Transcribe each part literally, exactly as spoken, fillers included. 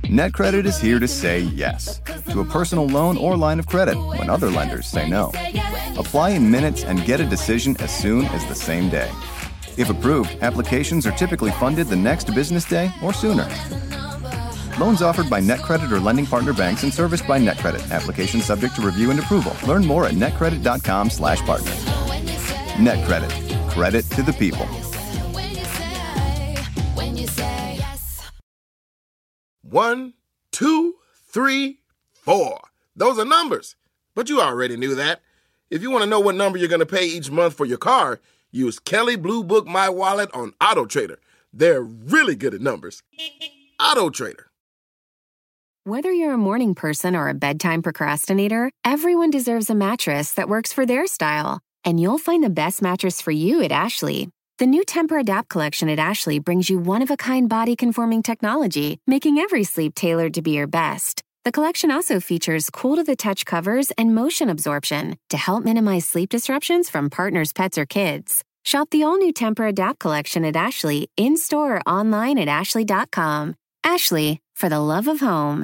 NetCredit is here to say yes to a personal loan or line of credit when other lenders say no. Apply in minutes and get a decision as soon as the same day. If approved, applications are typically funded the next business day or sooner. Loans offered by NetCredit or lending partner banks and serviced by NetCredit. Application subject to review and approval. Learn more at netcredit.com slash partner. NetCredit. Credit to the people. One, two, three, four. Those are numbers. But you already knew that. If you want to know what number you're going to pay each month for your car, use Kelley Blue Book My Wallet on AutoTrader. They're really good at numbers. AutoTrader. Whether you're a morning person or a bedtime procrastinator, everyone deserves a mattress that works for their style. And you'll find the best mattress for you at Ashley. The new Temper-Adapt collection at Ashley brings you one-of-a-kind body-conforming technology, making every sleep tailored to be your best. The collection also features cool-to-the-touch covers and motion absorption to help minimize sleep disruptions from partners, pets, or kids. Shop the all-new Temper-Adapt collection at Ashley, in-store or online at ashley dot com. Ashley, for the love of home.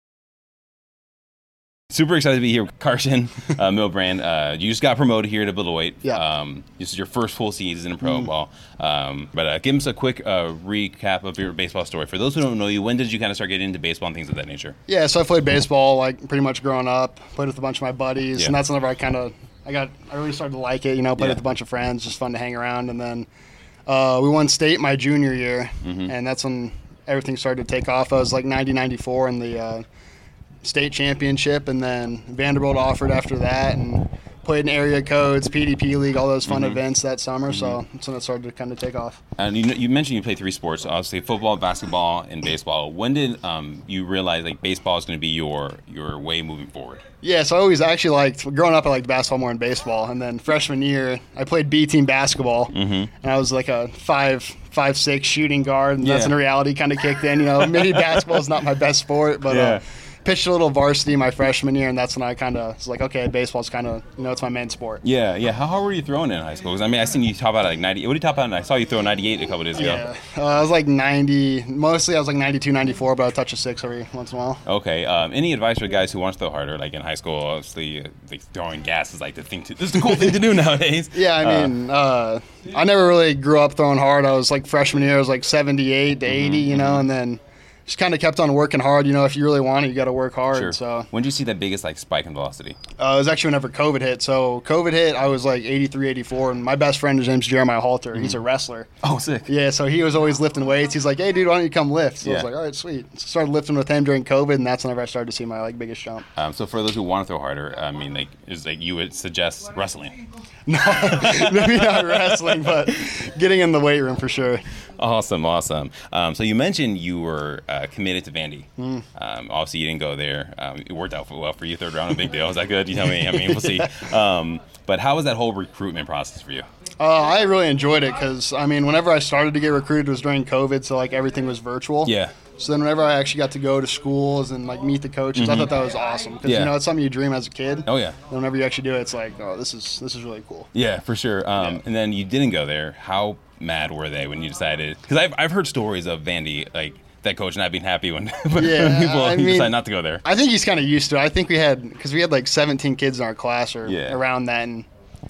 Super excited to be here with Carson uh, Milbrand. Uh, you just got promoted here to middleweight. Yeah. Um, this is your first full season in pro Mm. ball. Um, but uh, give us a quick uh, recap of your baseball story. For those who don't know you, when did you kind of start getting into baseball and things of that nature? Yeah, so I played baseball like pretty much growing up. Played with a bunch of my buddies, Yeah. and that's whenever I kind of I got I really started to like it. You know, played Yeah. with a bunch of friends, just fun to hang around. And then uh, we won state my junior year, Mhm. and that's when everything started to take off. I was like ninety ninety-four in the uh, state championship, and then Vanderbilt offered after that, and played in area codes, P D P league, all those fun Mhm. events that summer. So that's when it started to kind of take off. And you, you mentioned you played three sports, obviously football, basketball, and baseball. When did um, you realize like baseball is going to be your your way moving forward? Yeah, so I always actually liked, growing up I liked basketball more than baseball. And then freshman year, I played B-team basketball. Mhm. And I was like a five, five, six shooting guard. And that's Yeah. when reality kind of kicked in. You know, maybe basketball is not my best sport, but Yeah. uh, pitched a little varsity my freshman year. And that's when I kind of was like, okay, baseball's kind of, you know, it's my main sport. Yeah, yeah. How hard were you throwing in high school? Because I mean, I seen you top out at like ninety. What did you top out? I saw you throw ninety-eight a couple days ago. Yeah, uh, I was like ninety, mostly I was like ninety-two, ninety-four, but I touch a six every once in a while. Okay. Um, any advice for guys who want to throw harder? Like in high school, obviously, uh, like throwing gas is like the thing. To, this is the cool thing to do nowadays. Yeah, I Uh, mean, uh, I never really grew up throwing hard. I was like freshman year, I was like seventy-eight to eighty, you know, and then just kind of kept on working hard. You know, if you really want it, you got to work hard. Sure. So when did you see that biggest like spike in velocity? uh, it was actually whenever COVID hit. So COVID hit, I was like eighty-three, eighty-four, and my best friend is name's Jeremiah Halter. He's a wrestler. Oh, sick. Yeah, so he was always lifting weights. He's like, hey, dude, why don't you come lift? So I was Yeah. like, all right, sweet. So started lifting with him during COVID, and that's whenever I started to see my like biggest jump. Um, so for those who want to throw harder, I mean, like, is like you would suggest wrestling? No, maybe not wrestling, but getting in the weight room for sure. Awesome, awesome. Um, so you mentioned you were uh, committed to Vandy. Mm. Um, obviously, you didn't go there. Um, it worked out well for you. Third round, a big deal. Is that good? You tell me. I mean, we'll see. Um, but how was that whole recruitment process for you? Uh, I really enjoyed it because, I mean, whenever I started to get recruited, it was during COVID, so, like, everything was virtual. Yeah. So then whenever I actually got to go to schools and, like, meet the coaches, I thought that was awesome because, Yeah. you know, it's something you dream as a kid. Oh, yeah. And whenever you actually do it, it's like, oh, this is this is really cool. Yeah, for sure. Um, Yeah. And then you didn't go there. How mad were they when you decided? Because I've, I've heard stories of Vandy, like, that coach not being happy when, when Yeah, people I mean, decide not to go there. I think he's kind of used to it. I think we had, because we had, like, seventeen kids in our class or Yeah. around that, and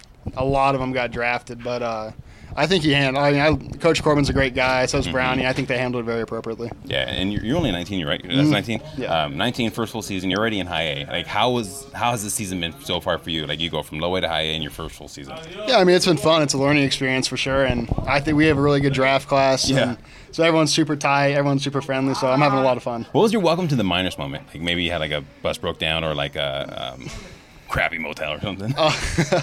a lot of them got drafted. But uh, I think he handled, I mean, I, Coach Corbin's a great guy, so is Brownie. I think they handled it very appropriately. Yeah, and you're, you're only nineteen, you're right? That's nineteen? Yeah. Um, nineteen, first full season. You're already in high A. Like, how was how has this season been so far for you? Like, you go from low A to high A in your first full season. Yeah, I mean, it's been fun. It's a learning experience for sure, and I think we have a really good draft class. Yeah. And so everyone's super tight, everyone's super friendly, so I'm having a lot of fun. What was your welcome to the minors moment? Like, maybe you had, like, a bus broke down or, like, a um, crappy motel or something? Uh,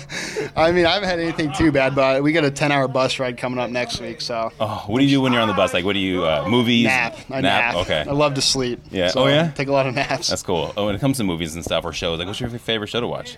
I mean, I haven't had anything too bad, but we got a ten-hour bus ride coming up next week, so. Oh, what do you do when you're on the bus? Like, what do you, uh, movies? Nap. I nap. Okay. I love to sleep. Yeah. So Oh, yeah? Take a lot of naps. That's cool. Oh, when it comes to movies and stuff or shows, like, what's your favorite show to watch?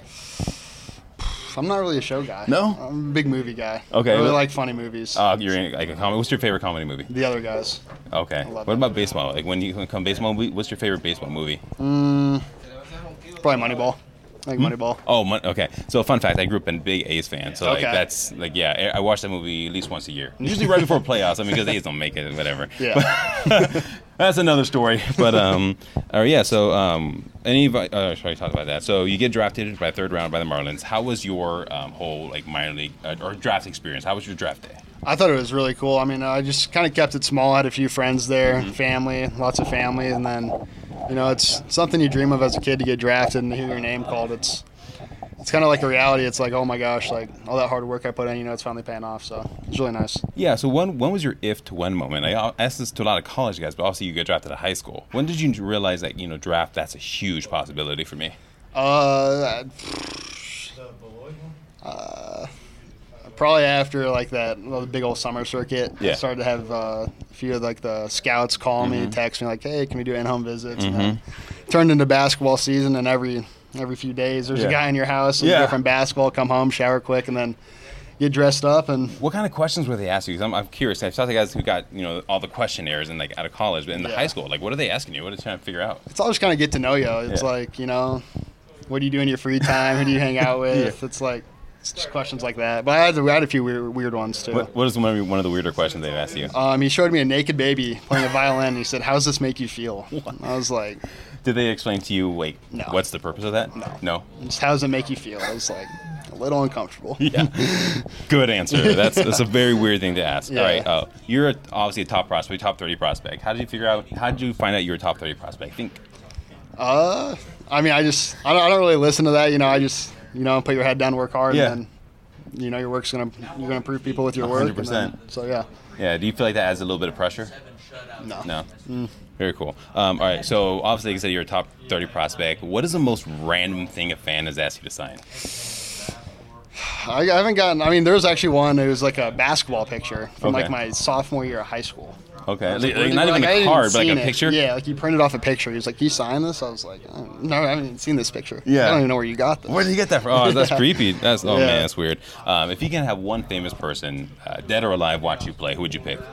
I'm not really a show guy. No? I'm a big movie guy. Okay. I really Well- like funny movies. Uh, you're in, like, a comedy. What's your favorite comedy movie? the other guys. Okay. love What it. about baseball? Like, when you come baseball movie, what's your favorite baseball movie? Mm, probably Moneyball. Like Moneyball. Oh, Mon- okay. So, fun fact: I grew up a big A's fan. So, like, Okay. that's like, yeah, I watch that movie at least once a year. Usually right before playoffs. I mean, because the A's don't make it, whatever. Yeah. That's another story. But um, or yeah. So um, any uh, sorry, talk about that. So you get drafted by third round by the Marlins. How was your um, whole like minor league uh, or draft experience? How was your draft day? I thought it was really cool. I mean, I just kind of kept it small. I had a few friends there, Mm-hmm. family, lots of family, and then, you know, it's something you dream of as a kid to get drafted and to hear your name called. It's it's kind of like a reality. It's like, oh my gosh, like all that hard work I put in, you know, it's finally paying off. So it's really nice. Yeah. So when when was your if to when moment? I asked this to a lot of college guys, but also you get drafted at high school. When did you realize that you know draft that's a huge possibility for me? Uh, uh, probably after like that well, the big old summer circuit. Yeah. I started to have uh, a few of like the scouts call me, text me like, "Hey, can we do in-home visits?" And then turned into basketball season, and every every few days there's Yeah. a guy in your house. And Yeah. Go from basketball, come home, shower quick, and then get dressed up and. What kind of questions were they asking you? 'Cause I'm, I'm curious. I've talked to guys who got you know all the questionnaires and like out of college, but in the Yeah. high school, like what are they asking you? What are they trying to figure out? It's all just kind of get to know you. It's Yeah. like, you know, what do you do in your free time? Who do you hang out with? It's like, it's just questions like that. But I had, I had a few weird, weird ones too. What, what is one of, one of the weirder questions they've asked you? Um, he showed me a naked baby playing a violin. And he said, "How does this make you feel?" I was like, Did they explain to you, like, No. what's the purpose of that? No. No? "Just how does it make you feel?" I was like, a little uncomfortable. Yeah. Good answer. That's that's a very weird thing to ask. Yeah. All right. Uh, you're a, obviously a top prospect, top thirty prospect. How did you figure out, how did you find out you were a top thirty prospect? I think, Uh, I mean, I just, I don't, I don't really listen to that. You know, I just, you know, put your head down, work hard, Yeah. and then, you know, your work's gonna, you're gonna prove people with your work. one and hundred percent. then- So yeah. yeah, do you feel like that adds a little bit of pressure? No. No. Mm. Very cool. Um, all right. So, obviously, like I said, you're a top thirty prospect. What is the most random thing a fan has asked you to sign? I, I haven't gotten. I mean, there was actually one. It was like a basketball picture from Okay. like my sophomore year of high school. Okay. I was Like, like, not like, even I a hadn't card, but like seen a it. picture? Yeah, like you printed off a picture. He was like, "Can you sign this?" I was like, oh, "No, I haven't even seen this picture. Yeah. I don't even know where you got this." Where did you get that from? Oh, that's Yeah. creepy. That's oh Yeah. man, that's weird. Um, if you can have one famous person, uh, dead or alive, watch you play, who would you pick?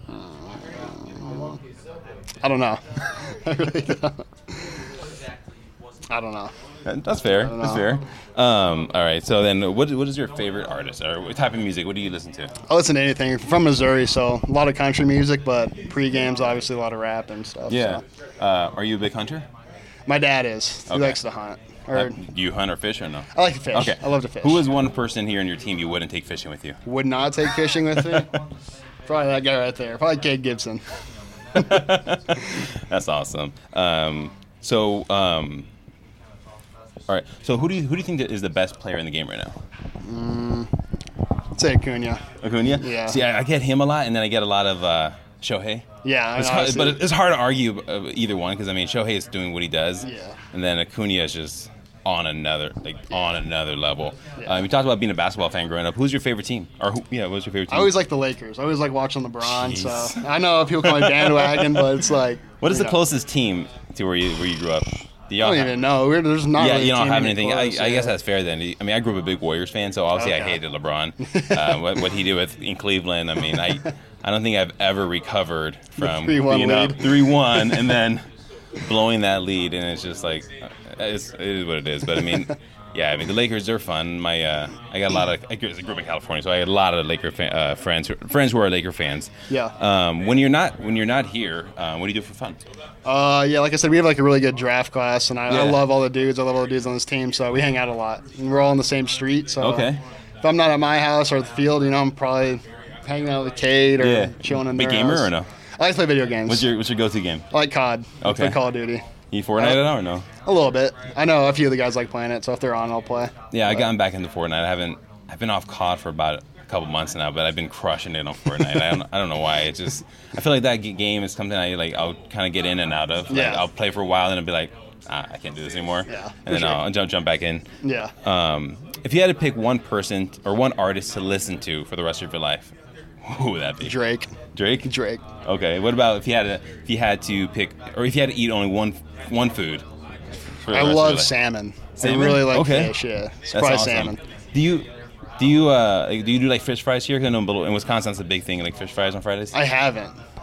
I don't know. I really don't. I don't know. Uh, That's fair. don't That's know. fair. Um, all right. So then, what what is your favorite artist or what type of music? What do you listen to? I listen to anything from Missouri, so a lot of country music, but pre-games obviously a lot of rap and stuff. Yeah. so. Uh, are you a big hunter? My dad is. He Okay. likes to hunt. Or Uh, do you hunt or fish or no? I like to fish. Okay. I love to fish. Who is one person here in your team you wouldn't take fishing with you? Would not take fishing with me? Probably that guy right there. Probably Cade Gibson. That's awesome. Um, so, um, all right. So, who do you who do you think that is the best player in the game right now? I'd say Acuna. Acuna. Yeah. See, I, I get him a lot, and then I get a lot of uh, Shohei. Yeah, I It's know, hard, I but see. it's hard to argue uh, either one because I mean Shohei is doing what he does, Yeah. and then Acuna is just on another like on another level. Yeah. Um, you talked about being a basketball fan growing up. Who's your favorite team? Or who? Yeah, what was your favorite team? I always like the Lakers. I always like watching LeBron. Jeez. So I know people call me bandwagon, but it's like. what is you the know, closest team to where you where you grew up? Do I y'all don't have- even know. We're, there's not. Yeah, really you a don't team have even anything. I, close, I guess yeah. that's fair then. I mean, I grew up a big Warriors fan, so obviously I Okay. hated LeBron. uh, what, what he did with in Cleveland, I mean, I I don't think I've ever recovered from three one being up lead. three one and then blowing that lead, and it's just like uh, it's, it is what it is. But I mean, yeah, I mean the Lakers are fun. My uh, I got a lot of I grew up in California, so I had a lot of Laker fan, uh, friends who- friends who are Laker fans. Yeah. Um, when you're not when you're not here, um, what do you do for fun? Uh, yeah, like I said, we have like a really good draft class, and I, Yeah. I love all the dudes. I love all the dudes on this team, so we hang out a lot. And we're all on the same street, so Okay. if I'm not at my house or the field, you know, I'm probably hanging out with Cade or Yeah. chilling in Big their gamer house. or no? I like to play video games. What's your what's your go-to game? I like C O D. I Okay. play Call of Duty. You Fortnite at all or no? A little bit. I know a few of the guys like playing it, so if they're on, I'll play. Yeah, I But- gotten back into Fortnite. I haven't. I've been off C O D for about a couple months now, but I've been crushing it on Fortnite. I don't. I don't know why. It just. I feel like that g- game is something I like. I'll kind of get in and out of. Like, Yeah. I'll play for a while and I'll be like, ah, I can't do this anymore. Yeah, for And then sure. I'll jump jump back in. Yeah. Um, if you had to pick one person or one artist to listen to for the rest of your life, who would that be? Drake. Drake. Drake. Okay. What about if you had to if you had to pick or if you had to eat only one one food? For the I rest of your love life? salmon. Salmon? I really like Okay. fish, yeah. It's That's probably awesome. salmon. Do you do you uh like, do you do like fish fries here? 'Cause I know in Wisconsin it's a big thing, like fish fries on Fridays. I haven't.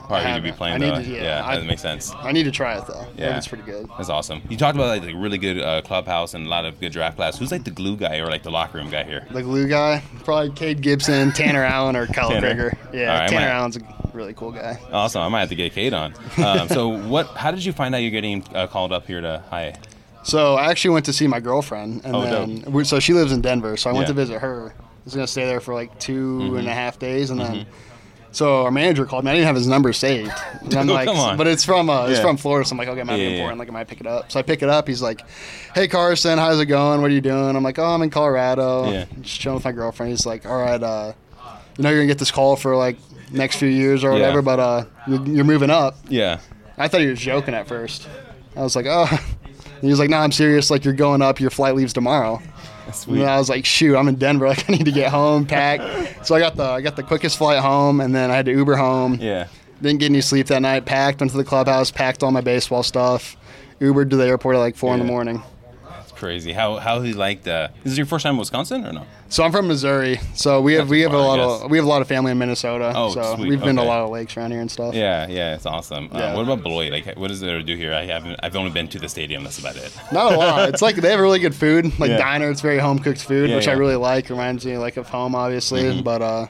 Probably to be haven't. playing I need though. to- yeah, yeah, I- that makes sense. I need to try it though. Yeah. It's pretty good. That's awesome. You talked about like a really good uh, clubhouse and a lot of good draft class. Who's like the glue guy or like the locker room guy here? The glue guy, probably Cade Gibson, Tanner Allen, or Kyle Tanner? Krieger. Yeah, All right, Tanner might- Allen's a really cool guy. Awesome. I might have to get Kate on. Um, so what? How did you find out you're getting uh, called up here to High? So I actually went to see my girlfriend, and Oh, then dope. we, so she lives in Denver. So I went Yeah. to visit her. I was gonna stay there for like two Mm-hmm. and a half days, and then so our manager called me. I didn't have his number saved. And I'm Oh, like, come on. but it's from uh, it's Yeah. from Florida. So I'm like, okay, it might Yeah, be yeah, important. yeah. Like, I might pick it up. So I pick it up. He's like, hey Carson, how's it going? What are you doing? I'm like, oh, I'm in Colorado. Yeah. Just chilling with my girlfriend. He's like, all right, uh, you know, you're gonna get this call for like next few years or Yeah. whatever, but uh, you're, you're moving up. Yeah. I thought he was joking at first. I was like, oh. And he was like, no, I'm serious. Like, you're going up. Your flight leaves tomorrow. Sweet. And I was like, shoot, I'm in Denver. Like, I need to get home, pack. So I got the I got the quickest flight home, and then I had to Uber home. Yeah. Didn't get any sleep that night. Packed, went to the clubhouse, packed all my baseball stuff. Ubered to the airport at like four in Yeah. the morning. It's crazy. How how he liked? Uh, is this your first time in Wisconsin or no? So I'm from Missouri. So we have we have a far, I lot guess. of we have a lot of family in Minnesota. Oh, so sweet. we've been to a Okay. lot of lakes around here and stuff. Yeah, yeah, it's awesome. Uh, Yeah. what about Beloit? Like, what is there to do here? I haven't. I've only been to the stadium. That's about it. Not a lot. It's like they have really good food, like Yeah. diner. It's very home cooked food, Yeah, which I yeah. really like. Reminds me like of home, obviously. Mm-hmm. But uh,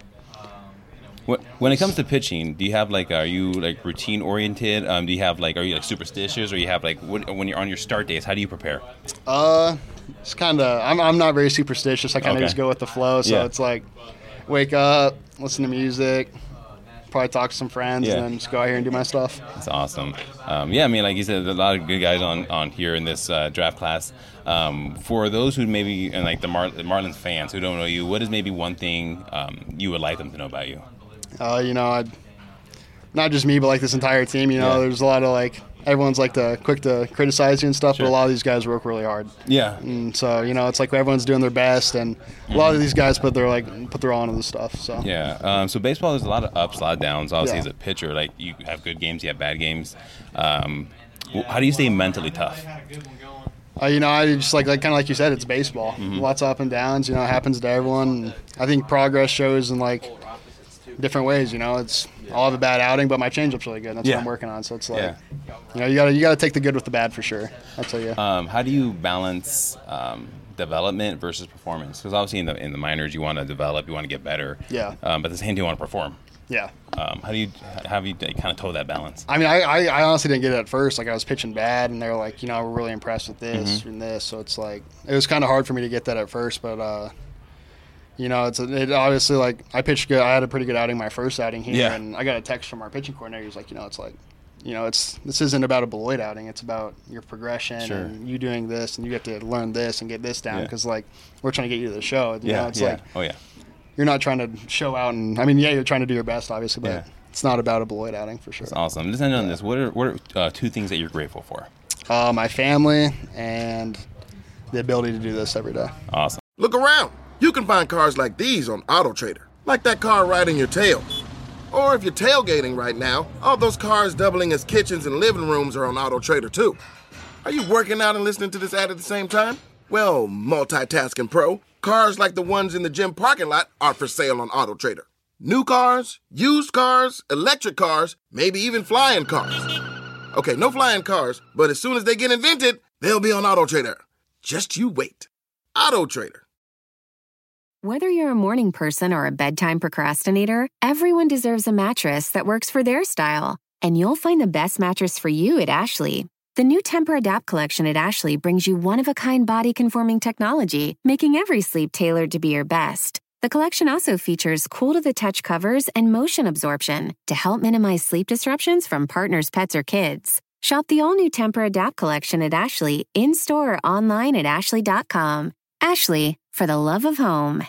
When when it comes to pitching, do you have like, are you like routine oriented? Um, do you have like, are you like superstitious, or you have like, what, when you're on your start days, how do you prepare? uh, it's kind of I'm I'm not very superstitious. I kind of Okay. just go with the flow. So Yeah. it's like wake up, listen to music, probably talk to some friends, Yeah. and then just go out here and do my stuff. That's awesome. Um, yeah, I mean, like you said, there's a lot of good guys on, on here in this uh, draft class. Um, for those who maybe, and like the Mar- Marlins fans who don't know you, what is maybe one thing um, you would like them to know about you? Uh, you know, I'd, not just me, but like this entire team. You know, Yeah. there's a lot of like everyone's like to quick to criticize you and stuff, Sure. but a lot of these guys work really hard. Yeah. And so you know, it's like everyone's doing their best, and a lot of these guys put their like put their all into the stuff. So Yeah. Um, so baseball, there's a lot of ups, a lot of downs. Obviously, Yeah. as a pitcher, like you have good games, you have bad games. Um, wh- how do you stay mentally tough? Uh, you know, I just like, like kind of like you said, it's baseball. Mm-hmm. Lots of up and downs. You know, it happens to everyone. I think progress shows in like different ways. You know, it's I'll have a bad outing, but my changeup's really good. And that's Yeah. what I'm working on. So it's like, Yeah. you know, you gotta you gotta take the good with the bad for sure. I'll tell you. Um, how do you balance um, development versus performance? Because obviously in the in the minors, you want to develop, you want to get better. Yeah. Um, but at the same time, you want to perform. yeah. Um, how do you how have you kind of toe that balance? I mean, I, I, I honestly didn't get it at first. Like, I was pitching bad, and they were like, you know, we're really impressed with this Mm-hmm. and this. So it's like, it was kind of hard for me to get that at first. But, uh, you know, it's it obviously, like, I pitched good. I had a pretty good outing my first outing here. Yeah. And I got a text from our pitching coordinator. He's like, you know, it's like, you know, it's this isn't about a Beloit outing. It's about your progression Sure. and you doing this, and you have to learn this and get this down Yeah. because, like, we're trying to get you to the show. You Yeah. know, it's yeah. like, oh yeah. you're not trying to show out. And, I mean, yeah, you're trying to do your best, obviously, but Yeah. it's not about a Beloit outing for sure. That's awesome. Just end on this. What are what are uh, two things that you're grateful for? Uh, my family and the ability to do this every day. Awesome. Look around. You can find cars like these on AutoTrader, like that car riding your tail. Or if you're tailgating right now, all those cars doubling as kitchens and living rooms are on AutoTrader too. Are you working out and listening to this ad at the same time? Well, multitasking pro, cars like the ones in the gym parking lot are for sale on AutoTrader. New cars, used cars, electric cars, maybe even flying cars. Okay, no flying cars, but as soon as they get invented, they'll be on AutoTrader. Just you wait. AutoTrader. Whether you're a morning person or a bedtime procrastinator, everyone deserves a mattress that works for their style. And you'll find the best mattress for you at Ashley. The new Temper-Adapt collection at Ashley brings you one-of-a-kind body-conforming technology, making every sleep tailored to be your best. The collection also features cool-to-the-touch covers and motion absorption to help minimize sleep disruptions from partners, pets, or kids. Shop the all-new Temper-Adapt collection at Ashley, in-store or online at ashley dot com. Ashley, for the love of home.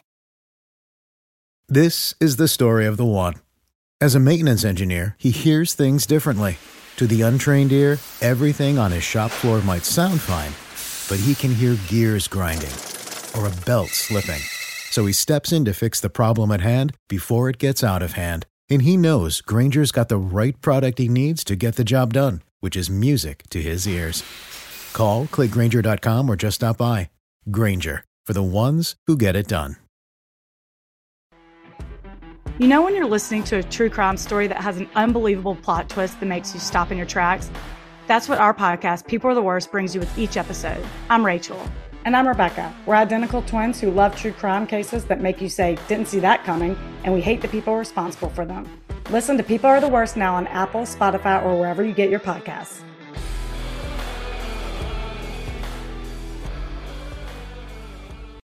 This is the story of the one. As a maintenance engineer, he hears things differently. To the untrained ear, everything on his shop floor might sound fine, but he can hear gears grinding or a belt slipping. So he steps in to fix the problem at hand before it gets out of hand. And he knows Granger's got the right product he needs to get the job done, which is music to his ears. Call, click Granger dot com, or just stop by. Granger, for the ones who get it done. You know when you're listening to a true crime story that has an unbelievable plot twist that makes you stop in your tracks? That's what our podcast, People Are the Worst, brings you with each episode. I'm Rachel. And I'm Rebecca. We're identical twins who love true crime cases that make you say, didn't see that coming, and we hate the people responsible for them. Listen to People Are the Worst now on Apple, Spotify, or wherever you get your podcasts.